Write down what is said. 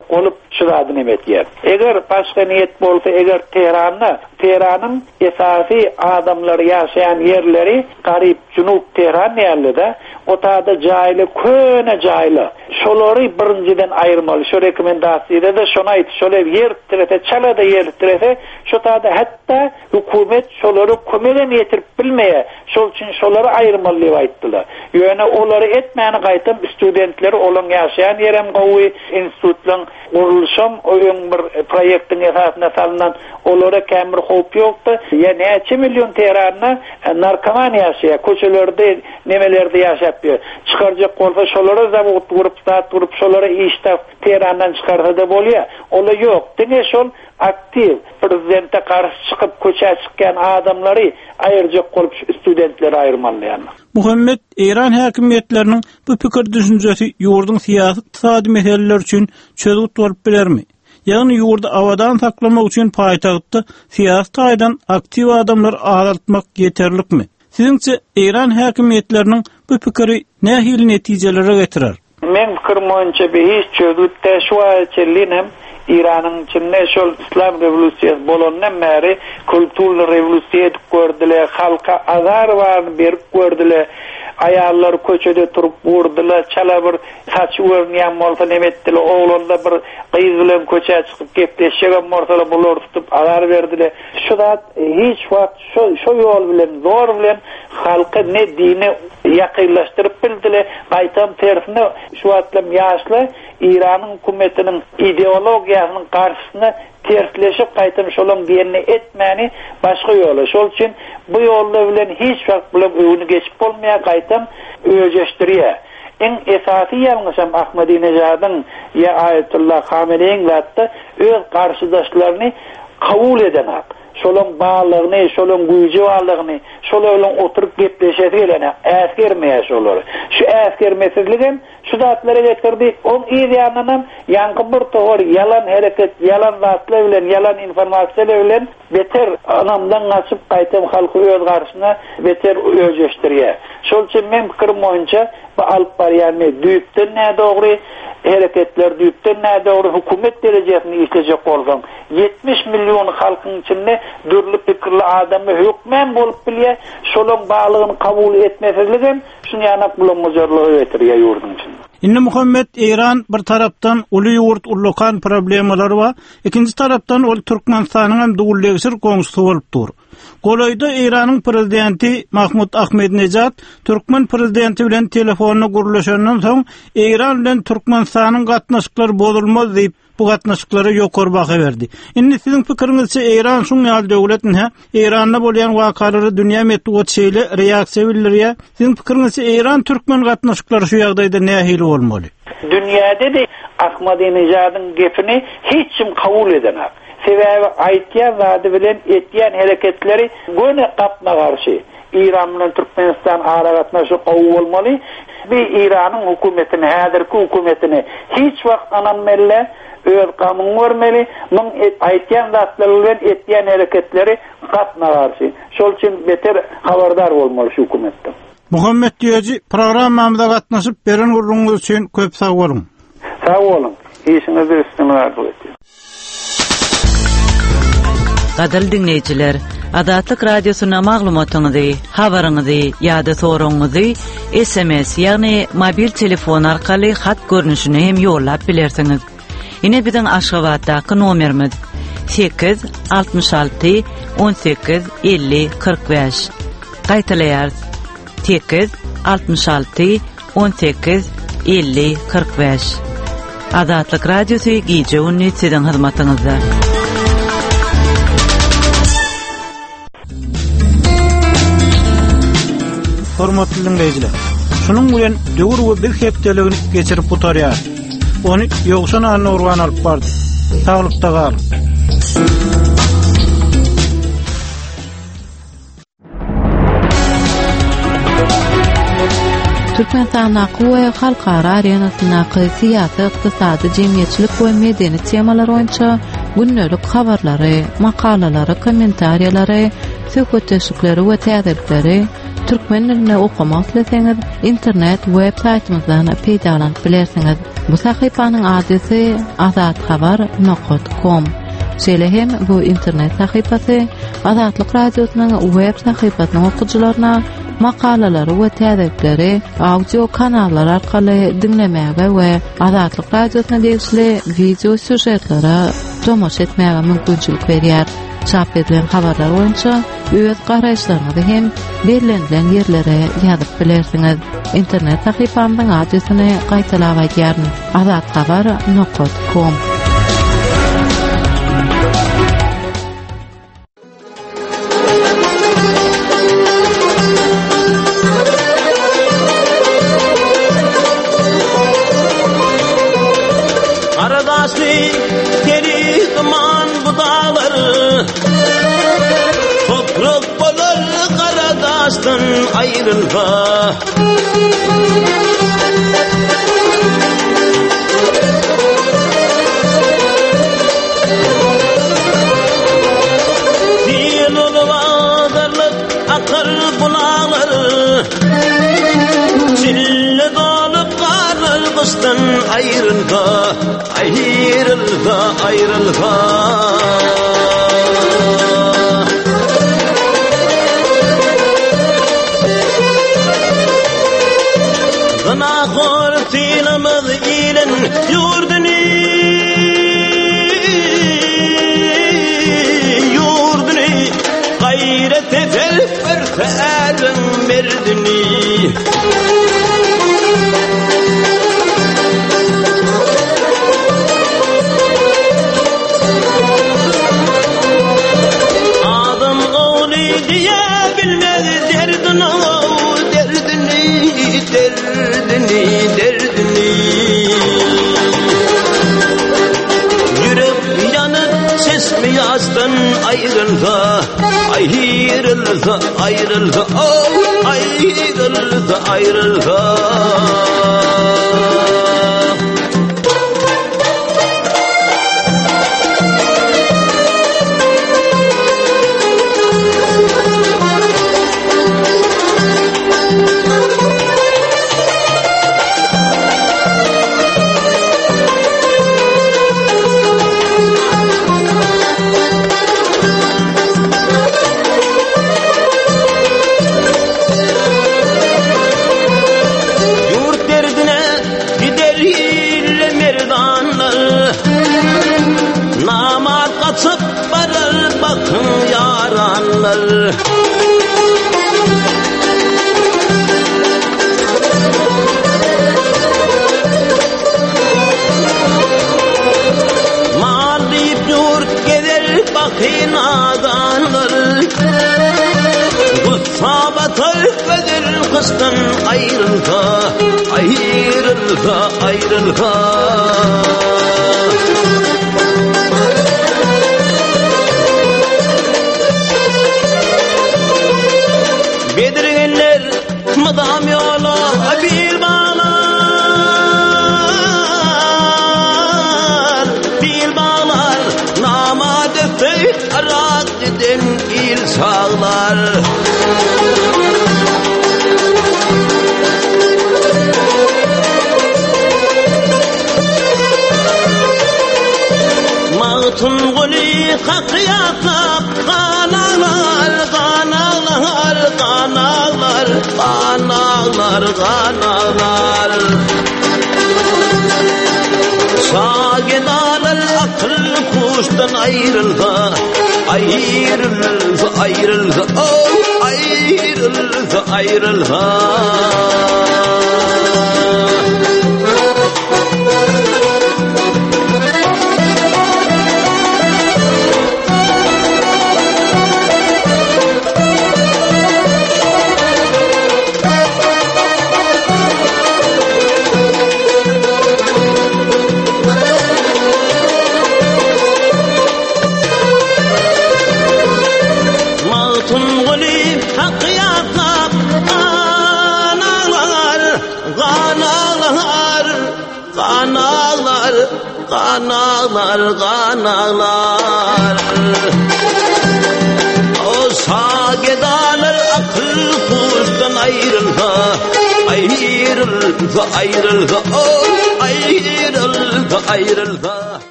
olup şuradan emetýär. Eger başga niyet bolsa, eger Tehran'ın esasy adamlary ýaşaýan yerleri garyp Junup Tehran ýerlerde, otada jaýly, köne jaýly. Şolary birinciden aýyrmaly. Şu rekomendasiýada da şonu aýt, şolary yer tirete, çalada yer tirete, şotada hatda hökümet şolary kömeden ýetirip bilmeýär. Şol üçin şolary aýyrmaly diýip aýtdylar. Ýöne olary etmäni gaýtam studentleri olan ýaşaýan ýerem gowy institutlaryň gurulşam öýün bir proýektiň esasyna salynan olary kämir howp ýokdy. Ýa näçe million Tehranna narkoman ýaşaýar, köçelerde, nemelerde ýaşap ýör. Çykarjak bolsa şolary zabut gurup şolary iştap Tehrandan çykarsa da bolýar. Ola ýok. Diňe şol aktiv prezidente karşı çıkıp köçe çıkan adamları ayıracak olup studentleri ayırmalıyan. Muhammed, İran hakimiyetlerinin bu pikir düşüncesi yurdun siyasi iqtisadi meseleler için çözüp bolup bilermi? Yani yurdu avadan saklamak için payitahtda siyasi taýdan aktiv adamlar ağlatmak yeterlik mi? Sizinçe İran hakimiyetlerinin bu pikiri ne hil neticelere getirer? Men fikirmçe bir hiç çözüpde şu açılinem İran'ın içinde şol İslam revolüsyonu bolandan beri kültürlü revolüsiyon gördüler, halka azar var berip gördüler, ayarlar köçede turup vurdular, çala bir saç örneyen bolsa nemetdiler, oğlanda bir kız bilen köçe çıkıp gepleşen bolsa bular tutup azar verdiler. Şu da hiç vakt şu yol bilen, zor bilen halka ne dini yakınlaştırıp bildiler, qaytam tersine şu atlam yaşlı İran'ın hükümetinin ideologiyasının karşısına tersleşip qaytam şolun birini etmeni başka yolu. Şol için bu yolla bilen hiç vakt bilen öýünü geçip bolmaýar, qaytam öýeşdirýär. En esasy ýalňyşam Ahmadinejad'ın ya Ayetullah Khamenei'nin zatda öz karşıdaşlaryny kabul eden şolun bağlığını, şolun güýji bağlığını, şolun oturup gepleşesi gelene äsgermeýär şolary. Şu äsgermesizligem şu zatlara getirdi. On ýa-da ýanky bir togur yalan hereket, yalan zatlar bilen, yalan informasiýalar bilen beter anamdan gaçyp qaytam halky öz garşyna beter öýeşdirýär. Şol üçin men pikirim boýunça bu alyp barýarmy düýpden nä dogry hareketler düýpden nä dogry hökümet derejesini işlejek bolgan 70 milyon halkyň içinde dürli pikirli adamy hökmen bolup bilýär, şolun baglygyny kabul etmesizligem şunu ýanak bilen mujurlygy getirýär ýurdun içinde. Inne Muhammed, İran bir tarapdan uly ýurt ullukan problemler we ikinji tarapdan ol Türkmenistanyň hem dowletçilik goňşusy bolup dur. Golayda İran'ın prezidenti Mahmud Ahmadinejad Türkmen prezidenti bilen telefonna gurulşandan soň İran bilen Türkmenistanyň gatnaşyklary bozulmaz diýip bu gatnaşyklary ýokary baha berdi. Indi siziň pikiriňizçe İran şuň ýaly döwletine İranda bolýan wakalary dünýä metodçyly reaksiýa bildirýär. Siziň pikiriňizçe İran Türkmen gatnaşyklary şu ýagdaýda nähili bolmaly? Dünýäde de Ahmadinejad'ın gepini hiç kim kabul edenok. Sebebi aýtýan zady bilen etýän hareketleri göne tapma garşy. İran bilen Türkmenistan aragatnaşy gowy bolmaly. Bir İran'ın hökümetini, häzirki hökümetini hiç wagt ananmely, öz kamuň görmeli, muň aýtýan zatlar bilen etýän hareketleri gatma garşy. Şol üçin beter habardar bolmaly şu hökümetden. Muhammed diýeji, programmamyza gatnaşyp beren gurulňyz üçin köp sag bolun. Sag bolun. Işiňizi üstüne ýardyp. Gadal dinleyijiler, Adatlyk radiosyna maglumatyňyzy, habaryňyzy ýa-da soraňyzy SMS ýagny mobil telefon arkaly hat görnüşine hem ýollap bilersiňiz. Ine biziň Aşgabatdaky nomerimiz 866 18 50 45. Gaýtalaýar 866 18 50 45. Adatlyk radiosy gije unnit siziň hyzmatyňyzda. Hormatly dinleyijiler, şunun bilen döwür we bir hepdeligini geçirip butarýar. Ony ýogşan anyna urgan alyp bardy. Saglykda gal. Türkmenistan we halkara arenasyna siyasy, ykdysady, jemgyýetçilik we medeni temalar boýunça günnelik habarlary, makalalary, kommentariýalary söhbetleşikleri we täzelikleri türkmen dilinde okumak isteseňiz internet web saytymyzdan peýdalanyp bilersiňiz. Bu sahypanyň adresi azatxabar.com. Şeýle hem bu internet sahypasy Azatlyk radiosynyň web sahypasynyň okuwçylaryna makalelary we täzelikleri audio kanallar arkaly dinlemäge we Azatlyk radiosyna degişli video süjetlere tomoş etmäge mümkinçilik berýär. Çap edilen habarlar boýunça öz garaşlaryňyzy hem berilen ýerlere ýazyp bilersiňiz. İnternet sahypamyň adresyny gaýtalap aýdýaryn: azatxabar.com. Ayrılma Dil oluvadarlık akar bulağları Çille dolup karlar kıştan ayrılma Ayrılma, ayrılma Tinamaz ilen yurdini gayret efel örterin merdini Adam oğlu diye bilmez derdini Yürek yanıp sesmi yazdan ayrılsa Ayrılsa, ayrılsa, oh, ayrılsa, ayrılsa Kıstan ayrılsa, ayrılsa, ayrılsa Bedirgenler madam yola bir bağlar namad fey arak giden il sağlar Tunguli kakyatak kanalar, kanalar, kanalar, kanalar, kanalar Sagedalar akıl kuştan ayrılsa Ayrılsa, ayrılsa, oh, ayrılsa, ayrılsa Kanalar, kanalar O gedalar akıl kuştan ayrılha ayrılha ayrılha ayrılha ayrılha